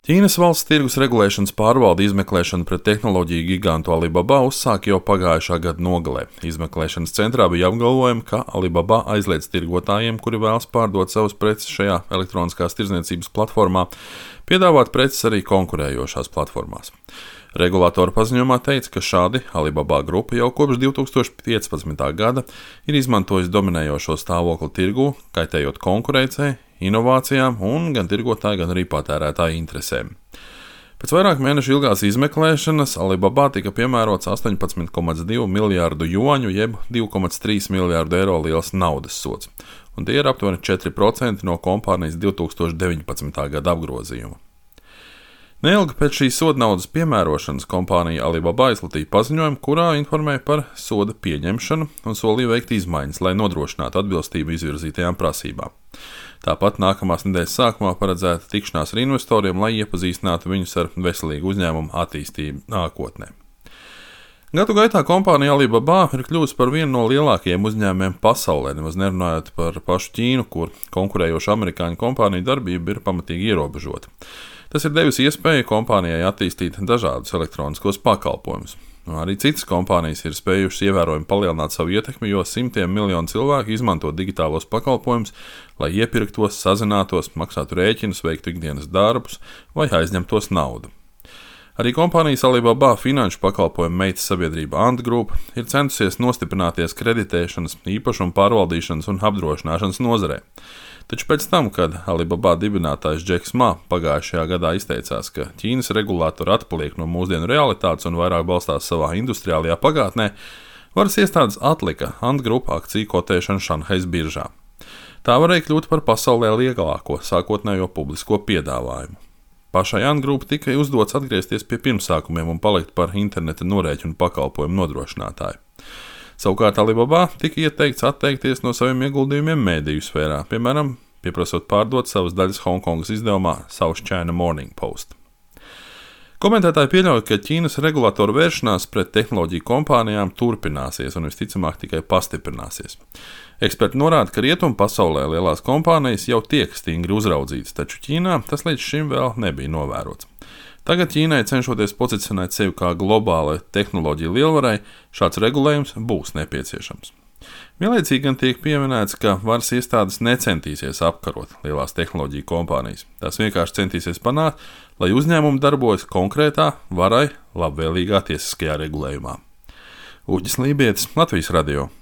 Ķīnas valsts tirgus regulēšanas pārvalde izmeklēšanu pret tehnoloģiju gigantu Alibaba uzsāka jau pagājušā gada nogalē. Izmeklēšanas centrā bija apgalvojumi, ka Alibaba aizliedz tirgotājiem, kuri vēlas pārdot savus preces šajā elektroniskās tirdzniecības platformā, piedāvāt preces arī konkurējošās platformās. Regulātora paziņojumā teica, ka šādi Alibaba grupa jau kopš 2015. gada ir izmantojusi dominējošo stāvokli tirgū, kaitējot konkurētspējai, inovācijām un gan tirgotāju, gan arī patērētāju interesēm. Pēc vairāk mēnešu ilgās izmeklēšanas Alibaba tika piemērots 18,2 miljārdu juaņu jeb 2,3 miljārdu eiro liels naudas sods, un tie ir aptuveni 4% no kompānijas 2019. gada apgrozījuma. Neilgi pēc šīs soda naudas piemērošanas kompānija Alibaba izplatīja paziņojumu, kurā informēja par soda pieņemšanu un solīja veikt izmaiņas, lai nodrošinātu atbilstību izvirzītajām prasībām. Tāpat nākamās nedēļas sākumā paredzēta tikšanās ar investoriem, lai iepazīstinātu viņus ar veselīgu uzņēmumu attīstību nākotnē. Gadu gaitā kompānija Alibaba ir kļuvusi par vienu no lielākajiem uzņēmumiem pasaulē, nemaz nerunājot par pašu Ķīnu, kur konkurējoša amerikāņu kompāniju darbība ir pamatīgi ierobežota. Tas ir devis iespēju kompānijai attīstīt dažādus elektroniskos pakalpojumus. Arī citas kompānijas ir spējušas ievērojami palielināt savu ietekmi, jo simtiem miljonu cilvēku izmanto digitālos pakalpojumus, lai iepirktos, sazinātos, maksātu rēķinus, veiktu ikdienas darbus vai aizņemtos naudu. Arī kompānijas Alibaba finanšu pakalpojumu meitas sabiedrība Ant Group ir centusies nostiprināties kreditēšanas, īpašumu pārvaldīšanas un apdrošināšanas nozarē. Taču pēc tam, kad Alibaba dibinātājs Džeks Ma pagājušajā gadā izteicās, ka Ķīnas regulātori atpaliek no mūsdienu realitātes un vairāk balstās savā industriālajā pagātnē, varas iestādes atlika Ant Group akciju kotēšanu Šanhajas biržā. Tā varēja kļūt par pasaulē lielāko sākotnējo publisko piedāvājumu. Pašai Ant Group tika uzdots atgriezties pie pirmsākumiem un palikt par interneta norēķinu pakalpojumu nodrošinātāju. Savukārt Alibaba tika ieteikts atteikties no saviem ieguldījumiem mēdīju sfērā, piemēram, pieprasot pārdot savas daļas Hongkongas izdevumā South China Morning Post. Komentētāji pieļauj, ka Ķīnas regulātoru vēršanās pret tehnoloģiju kompānijām turpināsies un visticamāk tikai pastiprināsies. Eksperti norāda, ka rietumu pasaulē lielās kompānijas jau tiek stingri uzraudzītas, taču Ķīnā tas līdz šim vēl nebija novērots. Tagad Ķīnai, cenšoties pozicionēt sevi kā globālai tehnoloģiju lielvarai, šāds regulējums būs nepieciešams. Vienlaicīgi gan tiek pieminēts, ka varas iestādes necentīsies apkarot lielās tehnoloģiju kompānijas. Tās vienkārši centīsies panākt, lai uzņēmumi darbojas konkrētā, varai labvēlīgā tiesiskajā regulējumā. Uģis Lībietis, Latvijas radio.